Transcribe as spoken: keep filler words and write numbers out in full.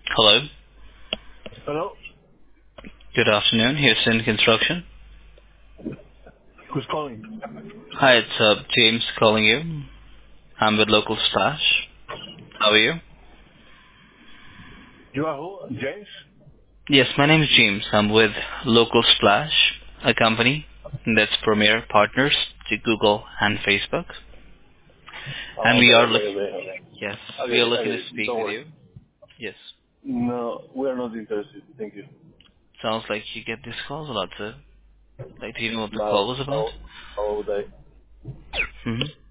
Hello. Hello? Good afternoon. Houston Construction. Who's calling? Hi, it's uh, James calling you. I'm with Local Splash. How are you? You are who? James? Yes, my name is James. I'm with Local Splash, a company that's premier partners to Google and Facebook. And Oh, we okay, are okay, looking, okay, okay. yes, I we get are it, I looking get to it. speak Don't with worry. you. Yes. No, we are not interested. Thank you. Sounds like you get these calls a lot, sir. Like, do you know what the Bye. call was about? How, how would I? Mm-hmm.